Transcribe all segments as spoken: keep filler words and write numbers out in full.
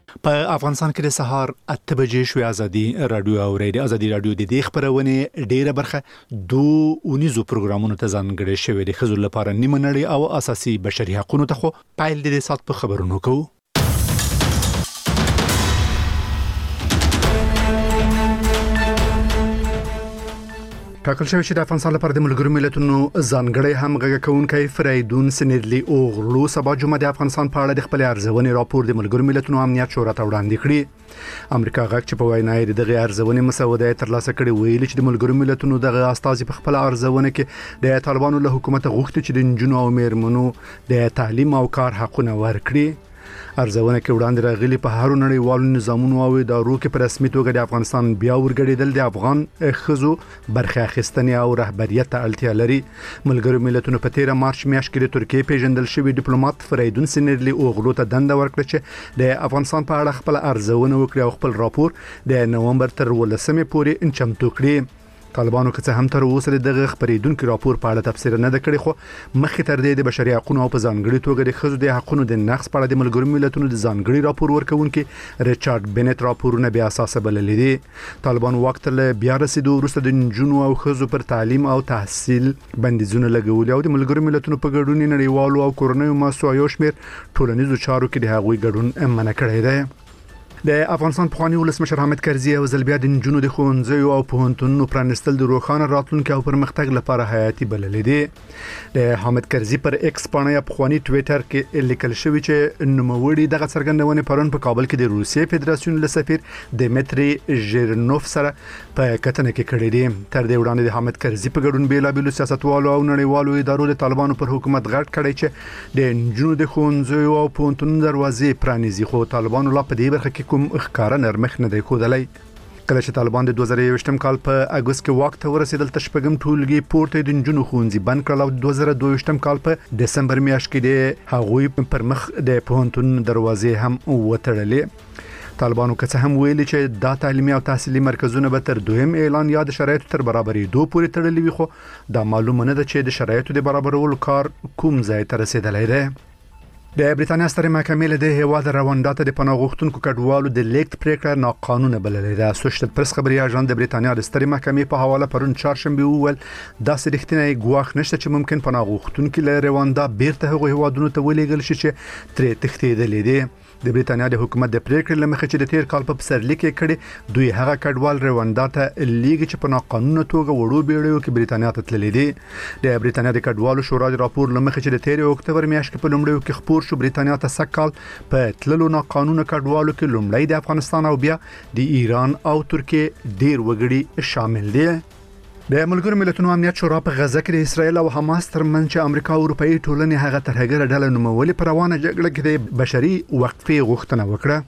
په افغانستان کې د سهار اته بجې شوې ازادي رادیو او ریډیو ازادي رادیو د دې خبرونه ډیره برخه دوه اونیزو پروګرامونو ته ځانګړې شوې د خزر لپاره نیمه نړۍ او اساسي بشري حقوقو ته خو پایل د سات په خبرونو کوو. ټاکل شوی چې د افغانستان لپاره د ملګرو ملتونو ځانګړی همغږي کوونکی فریدون سنیدلی اوغلو سبا جمعه د افغانستان په اړه د خپل ارزونې راپور د ملګرو ملتونو امنیت شورا ته وړاندې کړی. امریکا غږ چې په وینا یې دغه ارزونې مسوده ترلاسه کړې ویل چې د ملګرو ملتونو دغه استازي په خپل ارزونه کې د طالبانو له حکومت غوښتي چې د نجونو او میرمنو د تعلیم او کار حقونه ورکړي. ارزونه کې وړاندې راغلي په هر نړیوالو نظامونو او ادارو کې په رسمي توګه د افغانستان بیا ورګړېدل د افغان خزو برخه اخیستنې او رهبریت ته اړتیا لري. ملګرو ملتونو په تیر مارچ میاشت کې د ترکیې پیژندل شوی ډیپلوماټ فریدون سنیدلی اوغلو ته دنده ورکړه چې د افغانستان په اړه خپل ارزونه وکړي او خپل راپور د نومبر تر ولسمې پورې چمتو کړي. طالبانو که څه هم تر اوسه دغه خبرېدونکو راپور په اړه تفسیر نه د کړی، خو مخکې تر دې د بشري حقوقو او په ځانګړي توګه د ښځو د حقوقو د نقض په اړه د ملګرو ملتونو د ځانګړي راپور ورکونکي ریچارډ بنت راپورونه بیا اساسه بللي دي. طالبان وخت له بیا رسیدو وروسته د نجونو او ښځو پر تعلیم او تحصیل بندیزونه لګولي او د ملګرو ملتونو په ګډون نړیوالو او کورنیو مسایلو یو شمېر ټولنیزو چارو کې د هغوی ګډون منع کړی دی. د افغانستان پخوانی ولسمشر حامد کرزي او زلبیا د نجونو د ښوونځیو او پوهنتونونو پرانستل د روښانه راتلونکي او پرمختګ لپاره حیاتي بللي دي. د حامد کرزي پر ایکس باندې پخوانی ټویټر کې لیکل شوی چې نوموړي دغه څرګندونه پرون په کابل کې د روسیې فدراسیون له سفیر دمیتری ژیرنوف سره په کتنه کې کړې دي. تر دې وړاندې د حامد کرزي په ګډون بیلابېلو سیاستوالو او نړیوالو ادارو د طالبانو پر حکومت غږ کړی چې د نجونو د ښوونځیو او پوهنتونونو دروازې پرانیزي، خو طالبانو لا په دې برخه کې کوم ښکارا نرمښت نه دی ښودلی. کله چې طالبان د دوه زره یوویشتم کال په اګوست کې واک ته ورسېدل، تشپږم ټولګي پورته د نجونو ښوونځي بند کړل او دوه زره دوه ویشتم کال په دسمبر میاشت کې د هغوی پر مخ د پوهنتون دروازې هم وتړلې. طالبانو که څه هم ویلي چې دا تعلیمي او تحصیلي مرکزونه به تر دویم اعلان یا د شرایطو تر برابرېدو پورې تړلي وي، خو دا معلومه نه ده چې د شرایطو د برابرولو کار کوم ځای ته رسېدلی دی. د بریتانیا سترې محکمې له د هیواد رواندا ته د پناه غوښتونکو کډوالو د لیکت پریکړه ناقانونه بللې ده. اسوشیټډ پریس خبري اژانس د بریتانیا د سترې محکمې په حواله پرون چهارشنبه وویل داسې رښتینی ګواښ نشته چې ممکن پناه غوښتونکو له رواندا بیرته هغو هیوادونو ته ولېږل شي چې ترې تښتېدلي دي. د بریتانیا د حکومت د پریکړې لمخې چې د تیر کال په پسرلي کې کړي دوی هغه کډوال رواندا ته لیږي چې په ناقانونه توګه وړو بیړیو کې بریتانیا ته تللي دي. د بریتانیا د کډوالو شورا د راپور لمخې چې د تیر اکتوبر میاشت کې په لومړیو کې خپور شو، بریتانیا ته سږ کال په تللو ناقانونه کډوالو کې لومړی د افغانستان او بیا د ایران او ترکیې ډیر وګړي شامل دي. د ملګرو ملتونو امنیت شورا په غزه کې د اسرایل او حماس ترمنځ چې امریکا او اروپאי ټولنې هغه ترهګره ډله نومولې پر روانه جګړه کې د بشري وقفې غوښتنه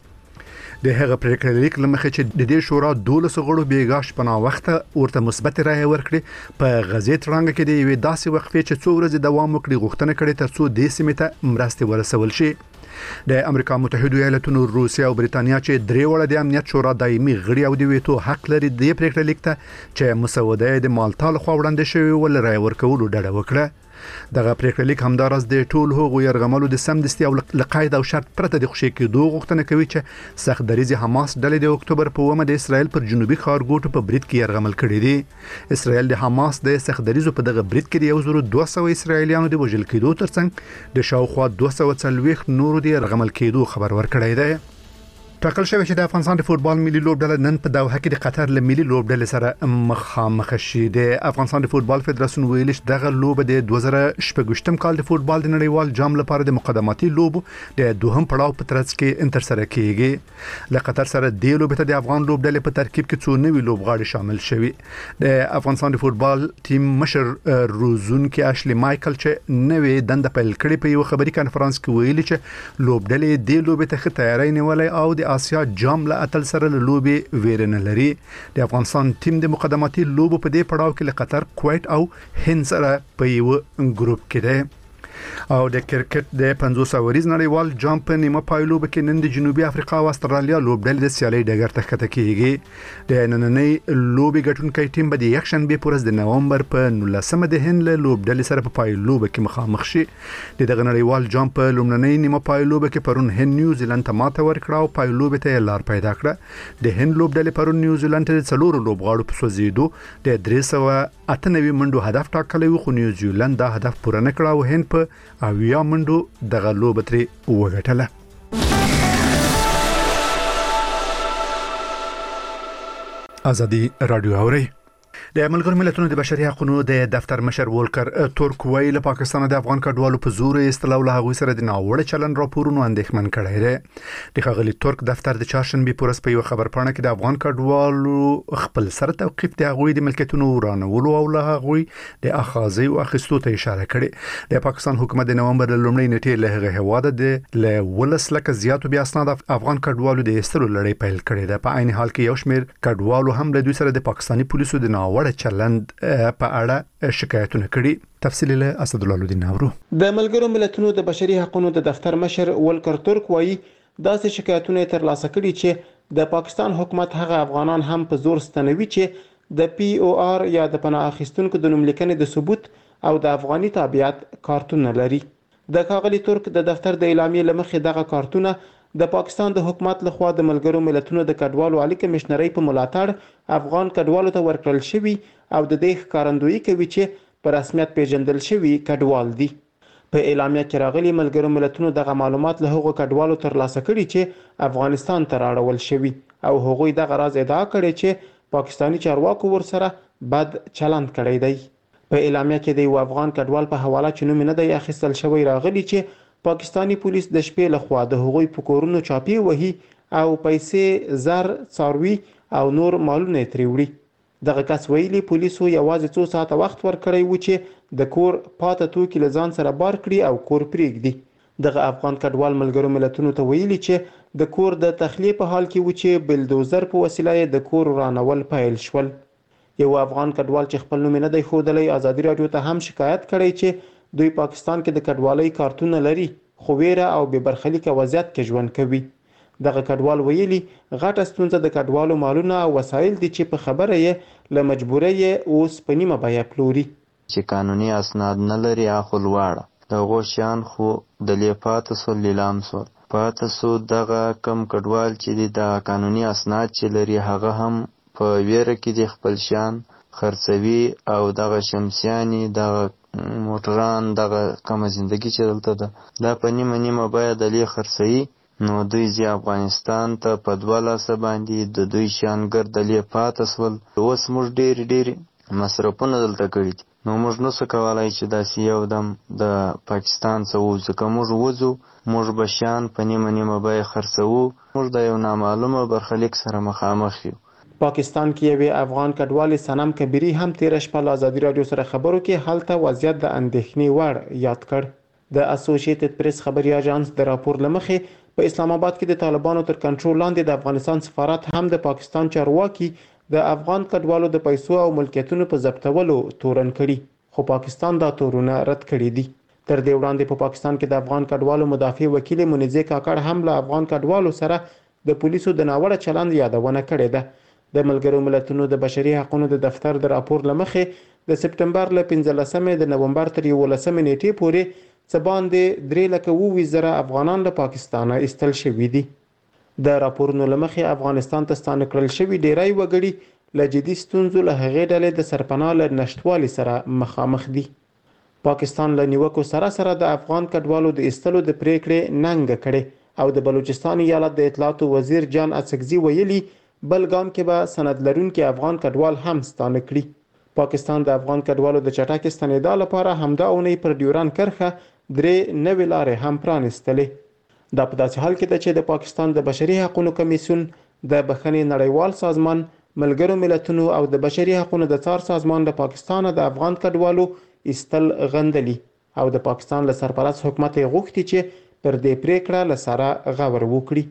وکړه. د هغه پریکړه لیک لمخې چې د دې شورا دولس غړو بیګاش پناه وخت ورته مثبت رائے ورکړي، په غزه ترنګ کې د یوې داسې وقفې چې څو ورځې دوام وکړي غوښتنه کړې ترڅو د سیمې ته مرستې ورسول شي. د امریکا متحده ایالاتونو، روسیا او بریتانیا چې درې وړه د امنیت شورا دایمي غړي او د ویټو حق لري د پریکړه لیک ته چې مسوده د مالټا لخوا وړاندې شوی ول رائے ورکولو ډډه وکړه. دغه پریکړه لیک همدارس د ټول هغو يرغملو د سمدستي او لقاید او شرط پرته د خوشي کېدو غوښتنه کوي چې سخت دریزي حماس ډلې د اکتوبر په اومه د اسرایل پر جنوبي ښارګوټو په برید کې يرغمل کړي دي. اسرایل د حماس د سخت دریزو په دغه برید کې د یو زرو دوه سوه اسرایلیانو د وژل کېدو ترڅنګ د شاوخوا دوه سوه څلوېښت نورو د يرغمل کېدو خبر ورکړی دی. ټاکل شوی چې د افغانستان د فوتبال ملي لوبډله نن په دوحه کې د قطر له ملي لوبډلې سره مخامخ شي. د افغانستان د فوتبال فدراسیون ویلي چې دغه لوبه د دوه زره شپږم کال د فوتبال د نړیوال جام لپاره د مقدماتي لوبو د دوهم پړاو په ترڅ کې انتر سره کیږي. له قطر سره د لوبې ته د افغان لوبډلې په ترکیب کې څو نوي لوبغاړي شامل شوي. د افغانستان د فوتبال ټیم مشر روزونکي اشلی مایکل چې نوې دنده پیل کړې په یو خبري کانفرنس کې ویلي چې لوبډلې د لوبې ته ښه تیاری نیولې او د آسیا جام له اتل سره لوبي ویرنه لري. د افغانستان ټیم د مقدماتي لوبو په دې پړاو کې له قطر، کویت او هند سره په یو ګروپ کې دی. او د کرکټ د پنځوس اوریز نړیوال جام په نیمه پایلو کې نن د جنوبي افریقا او استرالیا لوبډلې د سیالي ډګر ته ښکته کیږي. د نننۍ لوبې ګټونکي ټیم به د یک شنبه پر ورځ د نومبر په نولسمه د هند له لوبډلې سره په پایلو کې مخامخ شي. د دغه نړیوال جام په لومړنۍ نیمه پایلو کې پرون هند نیوزیلند ته ماته ورکړه او پایلو ته لار پیدا کړه. د هند لوبډلې پرون نیوزیلند ته څلور لوبغاړو په سوزیدو د درې سوه اته نوي منډو هدف ټاکلی و، خو نیوزیلند دا هدف پوره نه کړ او هند په اویا منډو دغه لوبه ترې وګټله. ازادي رادیو اوري. د ملګرو ملتونو د بشري حقوقو د دفتر مشر وولکر تورک ویل پاکستان د افغان کډوالو په زور استلو له هغوی سره د ناوړه چلن راپورونو اندېښمن کړی دی. د ښاغلي تورک دفتر د چهارشنبه په ورځ په یو خبرپاڼه کې د افغان کډوالو خپل سره توقيف د هغوی د ملکیتونو ورانولو او له هغوی د اخاذي او اخیستو ته اشاره کړې. د پاکستان حکومت د نومبر لومړۍ نیټې له هغه هواده د ل ولس لکه زیاتو بیا اسناد افغان کډوالو د استلو لړۍ پیل کړې ده. په عین حال کې یو شمېر کډوالو هم له دوی سره د پاکستاني پولیسو د ناوړه چلند په اړه شکایتونه کړي. تفصیل له اسد الله الدین نورو. د ملګرو ملتونو د بشري حقوقو د دفتر مشر وولکر تورک وایي داسې شکایتونه تر لاسه کړي چې د پاکستان حکومت هغه افغانان هم په زور ستنوي چې د پی او آر یا د پناه اخیستونکو د نوملیکنې د ثبوت او د افغاني تابعیت کارتونه لري. د ښاغلي تورک د دفتر د اعلامیې لمخې دغه کارتونه د پاکستان د حکومت لخوا د ملګرو ملتونو د کډوالو عالی کمشنرۍ په ملاتړ افغان کډوالو ته ورکړل شوی او د دې ښکارندویي کوي چې په رسمیت پیژندل شوی کډوال دي. په اعلامیه کې راغلي ملګرو ملتونو دغه معلومات له هغو کډوالو ترلاسه کړي چې افغانستان ته راړول شوي او هغوی دغه راز ادعا کړي چې پاکستاني چارواکو ورسره بد چلند کړی دی. په اعلامیه کې د یو افغان کډوال په حواله چې نوم نه دی اخیستل شوی راغلي چې پاکستانی پولیس د شپې لخوا د هغوی په کورونو چاپی وهي او پیسې، زر، څاروي او نور مالونه ترې وړي. دغه کس ویلي پولیسو یوازې څو ساعته وخت ورکړی و چې د کور پاته توکي له ځان سره بار کړي او کور پرېږدي. دغه افغان کډوال ملګرو ملتونو ته ویلي چې د کور د تخلیه په حال کې و چې بلدوزر په وسیله یې د کور رانول پیل شول. یو افغان کډوال چې خپل نوم نه دی ښودلی ازادي راډیو ته هم شکایت کړی چې دوی پاکستان کې د کډوالۍ کارتونه لري خو ویره او بې برخلیکه وضعیت کې ژوند کوي. دغه کډوال ویلي غټه ستونزه د کډوالو مالونه او وسایل دي چې په خبره یې له مجبورۍ اوس په نیمه بیه پلوري. چې قانوني اسناد نه لري اخو لواړه دغه شیان خو د لیپات سو لیلام سو پات سو دغه کم کډوال چې د قانوني اسناد چې لري هغه هم په ویره کې د خپل شیان خرڅوي او دغه شمسیانی دغه موټران دغه کومه زندگی چې دلته ده دا په نیمه نیمه بیه د لې خرڅوي. نو دوی ځي افغانستان ته په دوه لاسه باندې د دوی شیان ګرد لې پاته سول. اوس موږ ډېرې ډېرې مصرفونه دلته کړي دي نو موږ نسو کولی چې داسې یو دم د پاکستان څخه ووځو. که موږ وځو موږ به شیان په نیمه نیمه بیه خرڅوو. موږ د یو نامعلومه برخلیک سره مخامخ یو. پاکستان کې یوې افغان کډوالې سنم کبیری هم تیره شپه له ازادي راډیو سره خبرو کې هلته وضعیت د اندېښنې وړ یاد کړ. د اسوسییټډ پریس خبري اژانس د راپور لمخې په اسلام آباد کې د طالبانو تر کنټرول لاندې د افغانستان سفارت هم د پاکستان چارواکي د افغان کډوالو د پیسو او ملکیتونو په ضبطولو تورن کړي، خو پاکستان دا تورونه رد کړي دي. تر دې وړاندې په پاکستان کې د افغان کډوالو مدافع وکیل منیزه کاکړ هم له افغان کډوالو سره د پولیسو د ناوړه چلند یادونه کړې ده. د ملګرو ملتونو د بشري حقوقو د دفتر د راپور لمخې د سپټمبر له پنځلسمې د نومبر تر یولسمې نیټې پورې څه باندې درې لکه اووه زره افغانان له پاکستانه ایستل شوي دي. د راپورونو لمخې افغانستان ته ستانه کړل شوي ډیری وګړي له جدي ستونزو له هغې ډلې د سرپناه له نشتوالي سره مخامخ دي. پاکستان له نیوکو سره سره د افغان کډوالو د ایستلو د پریکړې ننګه کړې او د بلوچستان ایالت د اطلاعاتو وزیر جان اڅکزي ویلي بل ګام کې به سند لرونکي افغان کډوال هم ستانه کړي. پاکستان د افغان کډوالو د چټک ستنېدا لپاره همدا اونۍ پر ډیوران کرښه درې نوې لارې هم پرانستلې. دا په داسې حال کې ده چې د پاکستان د بشري حقوقو کمیسیون د بخښنې نړیوال سازمان ملګرو ملتونو او د بشري حقوقو د څار سازمان د پاکستان د افغان کډوالو ایستل غندلي او د پاکستان له سرپرست حکومت یې غوښتي چې پر دې پریکړه له سره غور وکړي.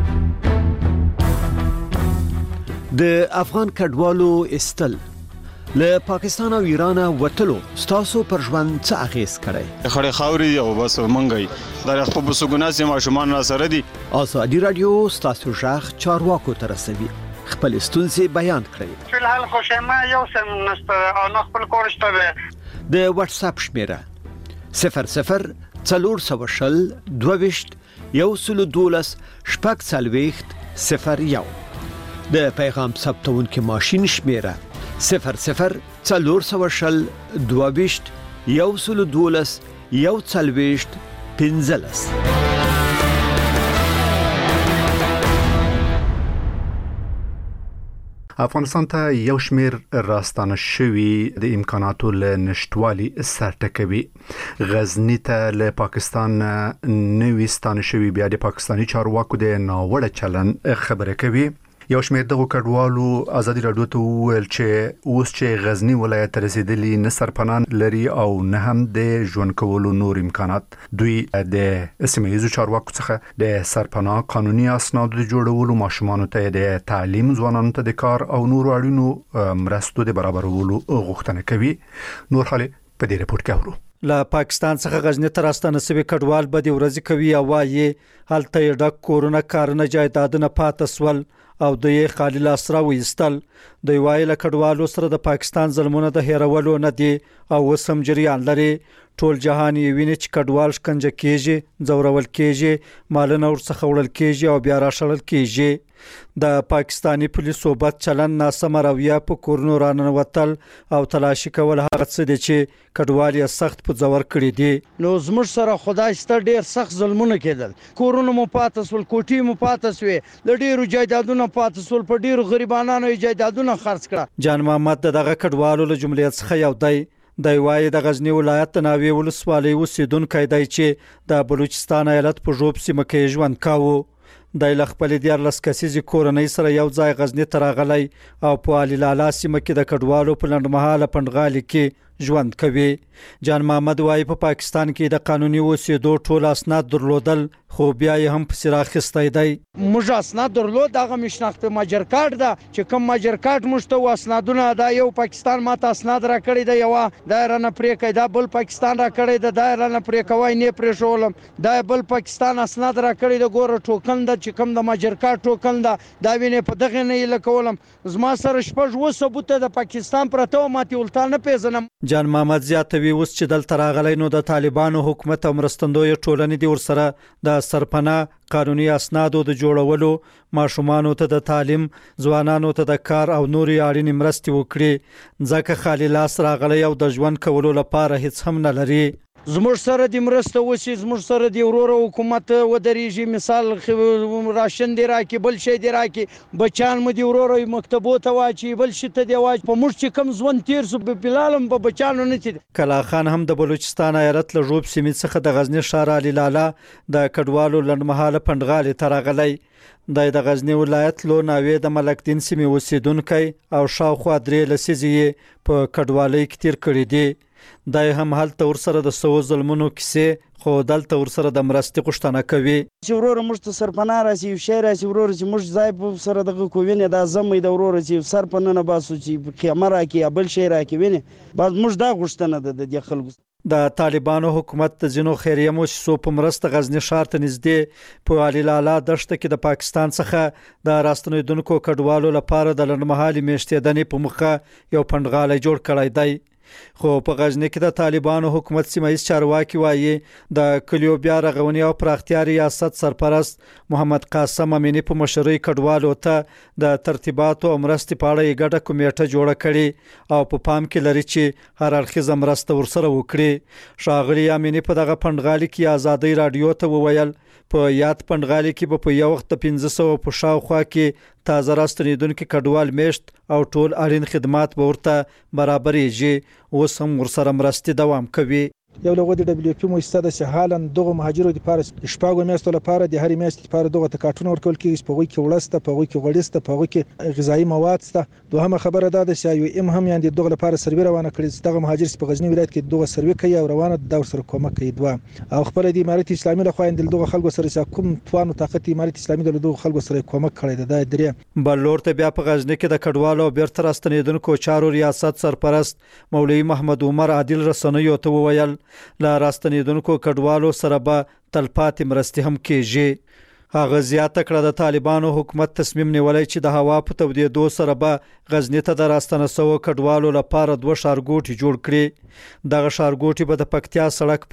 د افغان کډوالو استل له پاکستان او ایران وتلو ستاسو پر ژوند څه اغیز کړی؟ خړې خاورې او بس منګي دا خپل بسګونه سي ماشومان را سره دي. ازادي رادیو ستاسو ژغ چارواکو ته رسوي. خپل ستونزې بیان کړئ. فلحال خوشما یو سم نشته او نه خپل کور شته. د واتس اپ شمیره صفر صفر څلور سوه شل دوه ویشت یو سلو دولس شپږ څلوېښت صفر یو. د پیغام ثبتونکي ماشین شمیره صفر صفر څلور سوه شل دوه ویشت یو سلو دولس یو څلوېښت پنځلس. افغانستان ته یو شمیر راستانه شوی د امکاناتو له نشټوالي سرټکوي. غزنی ته له پاکستان نوې ستانه شوی بیا د پاکستاني چارواکو د ناوړه چلن خبره کوي. یو شمیر دغه کډوالو ازادي رادیو ته ویل چې اوس چې غزنی ولایت ته رسیدلی نه سرپنان لري او نه هم د ژوند کولو نور امکانات. دوی د سیمه‌ییزو چارواکو څخه د سرپناه قانوني اسناد د جوړولو، ماشومانو ته د تعلیم، ځوانانو ته د کار او نور اړینو مرستو د برابرولو غوښتنه کوي. نور حاله په دې رپورت کې اورو. له پاکستان څخه غزنی ته راستانه سوي کډوال به د ورځې کوي او وايي هلته یې ډک کورونه، کارونه، جایدادونه پاتې سول او دوی خالي لاس را وېستل. دوی وايي له کډوالو سره د پاکستان ظلمونه د هیرولو نه دي او وسم جریان لري. ټول جهان یې ویني چې کډوال شکنجه کیږي، ځورول کیږي، مالونه ورڅخه وړل کیږي او بیا راشړل کیږي. د پاکستانی پولیسو بد چلن، ناسمه رویه، په کورونو راننوتل او تلاشي کول هغه څه دي چې کډوال یې سخت په ځور کړي دي. نو زموږ سره خدای ستر ډیر سخت ظلمونه کېدل. کورونو مو پاتې سول، کوټې مو پاتې سوې، د ډیرو جایدادونو پاتې سول، په ډیرو غریبانو یې جایدادونه خرڅ کړه. جان محمد دغه کډوالو له جملې څخه یو دی. د وای د غزنی ولایت د ناوې ولسوالۍ اوسیدونکی دی چې د بلوچستان ایالت په ژوب سیمه کې ژوند کاوه. د خپل دیارلس کسیزې کورنۍ سره یو ځای غزنی ته راغلی او په علي لالا سیمه کې د کډوالو په لنډمهاله پنډغالي کې ژوند کوي. جان محمد وايي په پا پاکستان کې د قانوني اوسېدو ټول اسناد درلودل، خو بیا یې هم په سراغ خستی دی. موږ اسناد درلود، هغه مشناخت ماجر کارت ده چې کوم ماجر کارت موږ ته اسنادونه دا یو پاکستان ماته اسناد را کړی دی، یو دایره نه پرې کوي، دا بل پاکستان را کړی دی، دایره نه پرې کوي نه پرې شولم، دا بل پاکستان اسناد را کړی دی، ګوره ټوکن ده چې کوم د ماجر کارت ټوکن ده، دا وینې په دغه نه لکولم. زما سره شپږ و ثبوت د پاکستان پرته ماته ولتا نه پیژنم. جان محمد زیاتوي اوس چې دلته راغلی نو د طالبانو حکومت او مرستندوی ټولنې دی ورسره د سرپناه قانوني اسنادو د جوړولو، ماشومانو ته د تعلیم، ځوانانو ته د کار او نوري اړینې مرستې وکړي. ځکه خالي لاس راغلی او د ژوند کولو لپاره هیڅ هم نه لري. زموږ سره د مرسته وسی، زموږ سره د ورور حکومت ودرېږي، مثال راشن دی راکې، بل شی دی راکې، بچان مو د ورور مکتبو ته واچي، بل شي ته دی واچي. په موږ چې کم ژوند تیر سو په بلالم په بچانو نه تي. کلا خان هم د بلوچستان ایالت له ژوب سیمې څخه د غزنی ښار علي لالا د کډوالو لنډمهاله پنډغالي ته راغلی. د غزنی ولایت لو ناوې د ملک دین سیمې اوسیدونکی او شاوخوا درې لسیزې په کډوالۍ کې تیر کړي دي. دای هم هلته ورسره د سو ظلمونو کیسې، خو دلته ورسره د مرستې غوښتنه کوي. چې ورور موږ ته سرپناه راسي، یو شی راسي، ورور چې موږ ځای په سره دغه کووینې دا زمې د ورور چې سرپناه نه باسو چې خیمه راکې بل شی راکې وینې بعد موږ دا غوښتنه ده د خلکو. د طالبانو حکومت د ځینو خیریه موسسو په مرسته غزنی ښار ته نږدې په علي لالا دښته کې د پاکستان څخه د راستنیدونکو کډوالو لپاره د لنډمهالي میشتېدنې په مخه یو پنډغالی جوړ کړی دی. خو په غزنی کې د طالبانو حکومت سیمه‌ییز چارواکي وایي د کلیو بیا رغونې او پراختیا ریاست سرپرست محمد قاسم امینی په مشرۍ کډوالو ته د ترتیباتو او مرستې په اړه یې ګډه کمیټه جوړه کړې او په پام کې لري چې هر اړخیزه مرسته ورسره وکړي. ښاغلي امینی په دغه پنډغالي کې ازادي رادیو ته وویل په یاد پنډغالي کې به په یو وخت د پنځه سوه په شاوخوا کې تازه راستنیدونکي کډوال میشت او ټول اړین خدمات به ورته برابرېږي. اوس هم ورسره مرستې دوام کوي. یو لغوه د دبليو پی مؤسسه د سهالن دغه مهاجرو د پاره شپږو میاشتو لپاره د هرې میاشتې لپاره دغه تکاټونه ورکول کیږي په وګړي کې ولسته په وګړي کې غړسته په وګړي کې غذایی مواد سته. دوهمه خبره ده چې یو ام هم یاندې دغه لپاره سروې روانه کړي دغه مهاجر په غزنی ولایت کې دغه سروې کوي او روانه د سره کومک کوي. دوه او خپل د امارت اسلامي له خوا د دغه خلکو سره کوم توان او طاقت امارت اسلامي د دغه خلکو سره کومک کړي ده. د درې بلور ته بیا په غزنی کې د کډوالو بیرته راستنیدونکو چارو ریاست سرپرست مولوی محمد عمر عادل رسنیو ته وویل لا راستنیدونکو کډوالو سره به تلپاتې مرستې هم کیږي. هغه زیاته کړه د طالبانو حکومت تصمیم نیولای چې د هوا په تودېدو سره به غزنی ته د راستنه سو کډوالو لپاره دوه ښارګوټي جوړ کړي. دغه ښارګوټي به د پکتیا سړک